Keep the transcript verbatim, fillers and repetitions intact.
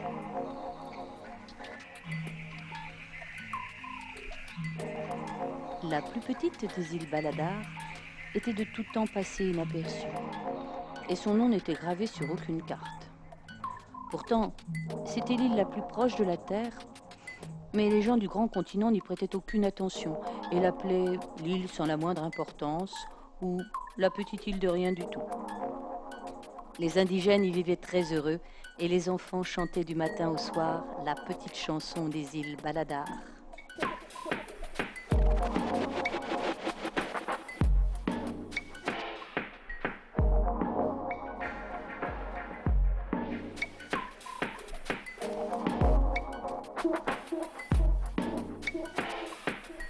La plus petite des îles Baladar était de tout temps passée inaperçue, et son nom n'était gravé sur aucune carte. Pourtant, c'était l'île la plus proche de la Terre, mais les gens du grand continent n'y prêtaient aucune attention et l'appelaient l'île sans la moindre importance ou la petite île de rien du tout. Les indigènes y vivaient très heureux et les enfants chantaient du matin au soir la petite chanson des îles Baladar.